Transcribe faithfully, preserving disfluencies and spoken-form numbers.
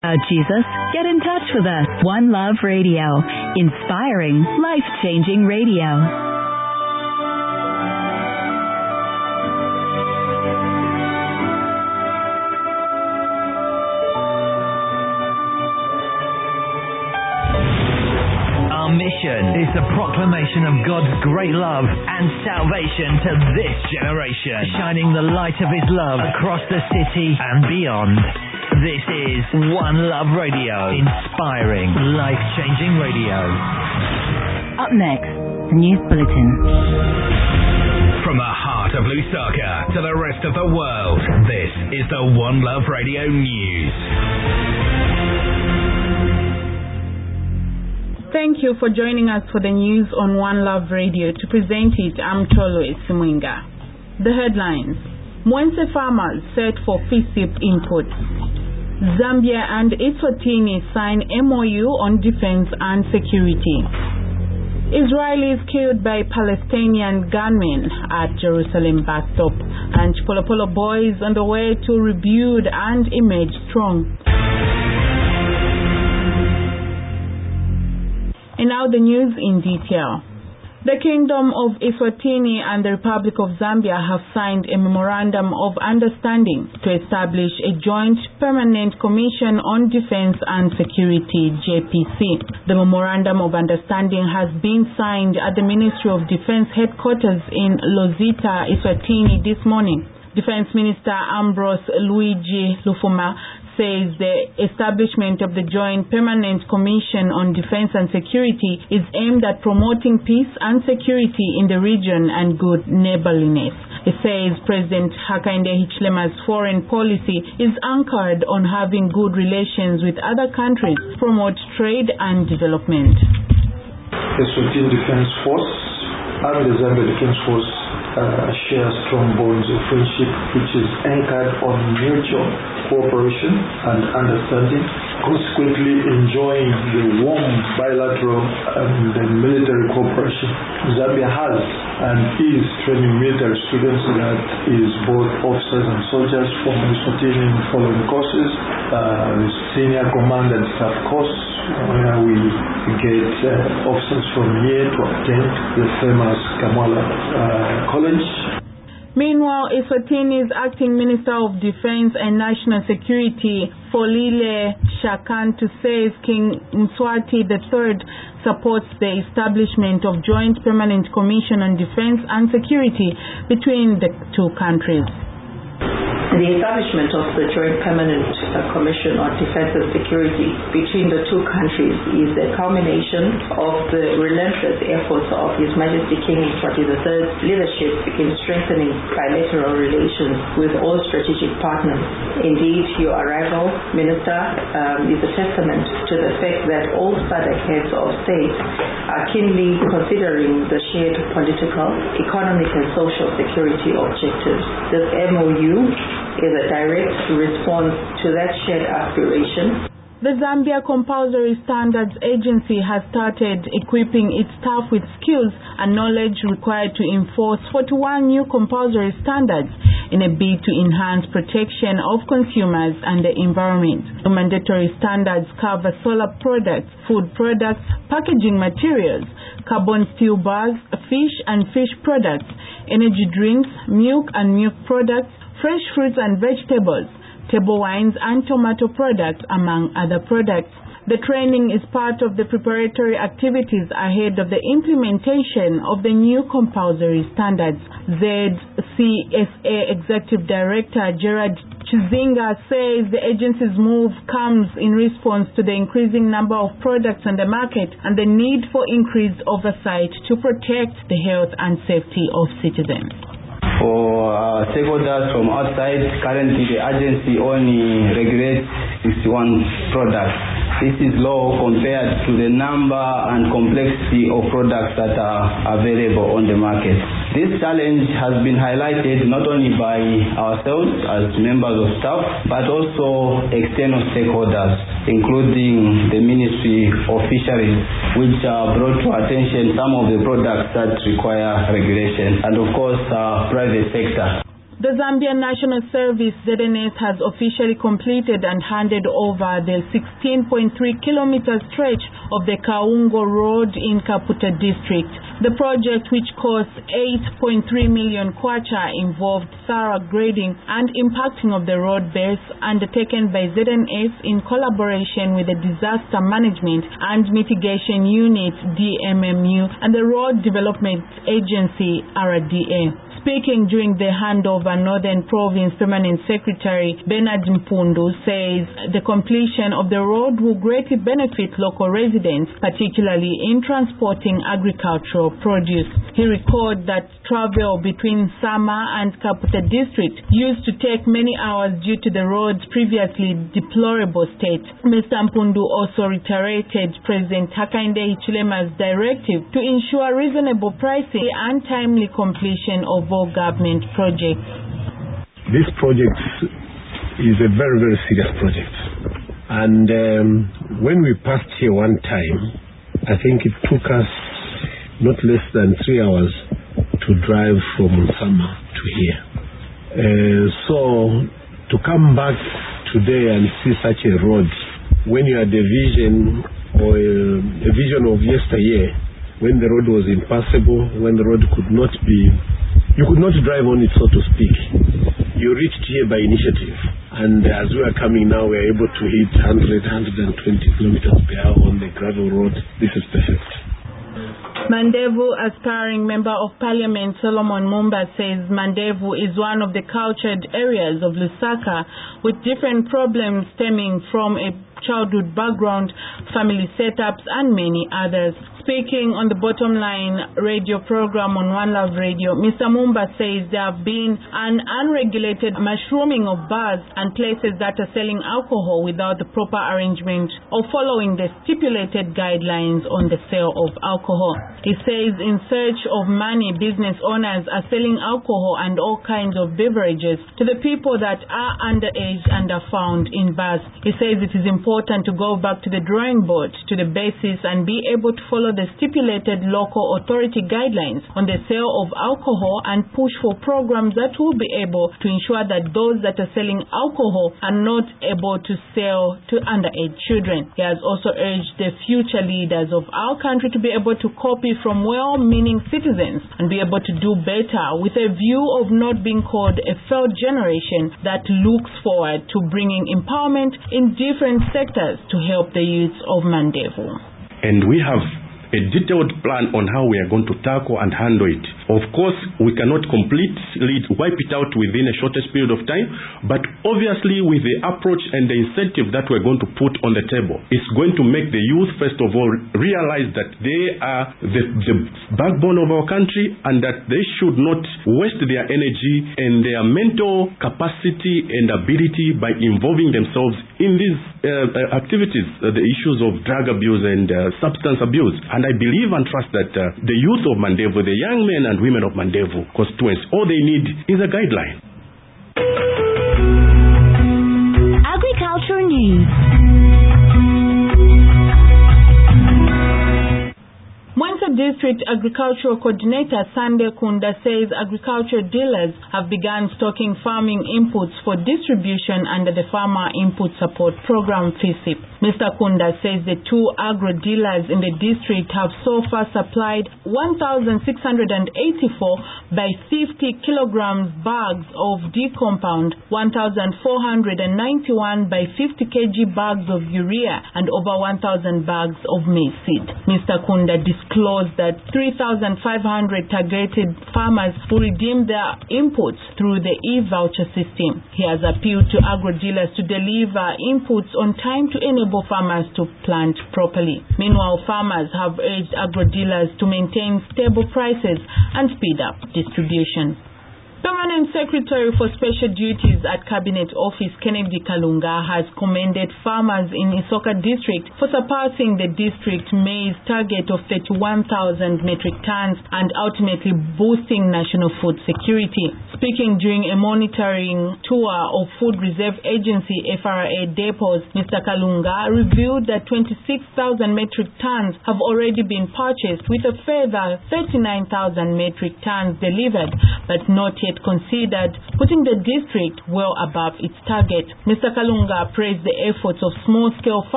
About Jesus, get in touch with us. One Love Radio, inspiring, life-changing radio. Mission is the proclamation of God's great love and salvation to this generation, shining the light of His love across the city and beyond. This is One Love Radio, inspiring, life-changing radio. Up next, the News Bulletin. From the heart of Lusaka to the rest of the world, this is the One Love Radio News. Thank you for joining us for the news on One Love Radio. To present it, I'm Tolo Simunga. The headlines. Mwense farmers set for FISIP inputs. Zambia and Eswatini sign M O U on defense and security. Israelis killed by Palestinian gunmen at Jerusalem bus stop. And Polo Polo boys on the way to rebuild and emerge strong. And now the news in detail. The Kingdom of Eswatini and the Republic of Zambia have signed a Memorandum of Understanding to establish a Joint Permanent Commission on Defense and Security, J P C. The Memorandum of Understanding has been signed at the Ministry of Defense headquarters in Lozita, Eswatini this morning. Defense Minister Ambrose Luigi Lufuma says the establishment of the Joint Permanent Commission on Defense and Security is aimed at promoting peace and security in the region and good neighborliness. He says President Hakainde Hichilema's foreign policy is anchored on having good relations with other countries, promote trade and development. The Eswatini Defense Force and the Zambia Defense Force uh, share strong bonds of friendship which is anchored on mutual cooperation and understanding, consequently enjoying the warm bilateral and the military cooperation. Zambia has and is training military students that is both officers and soldiers from Eswatini following courses, uh, senior command and staff course, where we get uh, officers from here to attend the famous Kamala uh, College. Meanwhile, Eswatini's Acting Minister of Defense and National Security, Folile Shakantu, says King Mswati the third supports the establishment of Joint Permanent Commission on Defense and Security between the two countries. The establishment of the Joint Permanent uh, Commission on Defense and Security between the two countries is a culmination of the relentless efforts of His Majesty King Mswati the third's leadership in strengthening bilateral relations with all strategic partners. Indeed, your arrival, Minister, um, is a testament to the fact that all SADC heads of state are keenly considering the shared political, economic and social security objectives. This M O U is a direct response to that shared aspiration. The Zambia Compulsory Standards Agency has started equipping its staff with skills and knowledge required to enforce forty-one new compulsory standards in a bid to enhance protection of consumers and the environment. The mandatory standards cover solar products, food products, packaging materials, carbon steel bars, fish and fish products, energy drinks, milk and milk products, fresh fruits and vegetables, table wines and tomato products, among other products. The training is part of the preparatory activities ahead of the implementation of the new compulsory standards. Z C S A Executive Director Gerard Chizinga says the agency's move comes in response to the increasing number of products on the market and the need for increased oversight to protect the health and safety of citizens. For uh, stakeholders from outside, currently the agency only regulates sixty-one products. This is low compared to the number and complexity of products that are available on the market. This challenge has been highlighted not only by ourselves as members of staff, but also external stakeholders, including the Ministry of Fisheries, which uh, brought to attention some of the products that require regulation, and of course uh, private sector. The Zambian National Service Z N S has officially completed and handed over the sixteen point three kilometer stretch of the Kaungo Road in Kaputa district. The project, which cost eight point three million kwacha, involved thorough grading and impacting of the road base undertaken by Z N S in collaboration with the Disaster Management and Mitigation Unit D M M U and the Road Development Agency R D A. Speaking during the handover, Northern Province Permanent Secretary Bernard Mpundu says the completion of the road will greatly benefit local residents, particularly in transporting agricultural produce. He recalled that travel between Sama and Kaputa district used to take many hours due to the road's previously deplorable state. Mister Mpundu also reiterated President Hakainde Hichilema's directive to ensure reasonable pricing and timely completion of all government projects. This project is a very, very serious project. And um, when we passed here one time, I think it took us not less than three hours to drive from Sama to here. Uh, so to come back today and see such a road, when you had a vision or a, a vision of yesteryear, when the road was impassable, when the road could not be You could not drive on it, so to speak. You reached here by initiative. And as we are coming now, we are able to hit one hundred, one hundred twenty kilometers per hour on the gravel road. This is perfect. Mandevu aspiring Member of Parliament Solomon Mumba says Mandevu is one of the cultured areas of Lusaka with different problems stemming from a childhood background, family setups, and many others. Speaking on the Bottom Line radio program on One Love Radio, Mister Mumba says there have been an unregulated mushrooming of bars and places that are selling alcohol without the proper arrangement or following the stipulated guidelines on the sale of alcohol. He says in search of money, business owners are selling alcohol and all kinds of beverages to the people that are underage and are found in bars. He says it is important to go back to the drawing board, to the basis, and be able to follow the stipulated local authority guidelines on the sale of alcohol and push for programs that will be able to ensure that those that are selling alcohol are not able to sell to underage children. He has also urged the future leaders of our country to be able to copy from well-meaning citizens and be able to do better with a view of not being called a failed generation that looks forward to bringing empowerment in different sectors to help the youths of Mandevu. And we have a detailed plan on how we are going to tackle and handle it. Of course, we cannot completely wipe it out within a shortest period of time, but obviously with the approach and the incentive that we're going to put on the table, it's going to make the youth, first of all, realize that they are the, the backbone of our country and that they should not waste their energy and their mental capacity and ability by involving themselves in these uh, activities, uh, the issues of drug abuse and uh, substance abuse. And I believe and trust that uh, the youth of Mandevu, the young men and women of Mandevu constituents, all they need is a guideline. Agriculture News. Mwanza District Agricultural Coordinator Sande Kunda says agriculture dealers have begun stocking farming inputs for distribution under the Farmer Input Support Program F I S I P. Mister Kunda says the two agro dealers in the district have so far supplied one thousand six hundred eighty-four by fifty kilograms bags of D-compound, one thousand four hundred ninety-one by fifty kilograms bags of urea, and over one thousand bags of maize seed. Mister Kunda disclosed that three thousand five hundred targeted farmers will redeem their inputs through the e-voucher system. He has appealed to agro dealers to deliver inputs on time to enable farmers to plant properly. Meanwhile, farmers have urged agro dealers to maintain stable prices and speed up distribution. Permanent Secretary for Special Duties at Cabinet Office Kennedy Kalunga has commended farmers in Isoka District for surpassing the district maize target of thirty-one thousand metric tons and ultimately boosting national food security. Speaking during a monitoring tour of Food Reserve Agency F R A depots, Mister Kalunga revealed that twenty-six thousand metric tons have already been purchased with a further thirty-nine thousand metric tons delivered but not yet considered, putting the district well above its target. Mister Kalunga praised the efforts of small-scale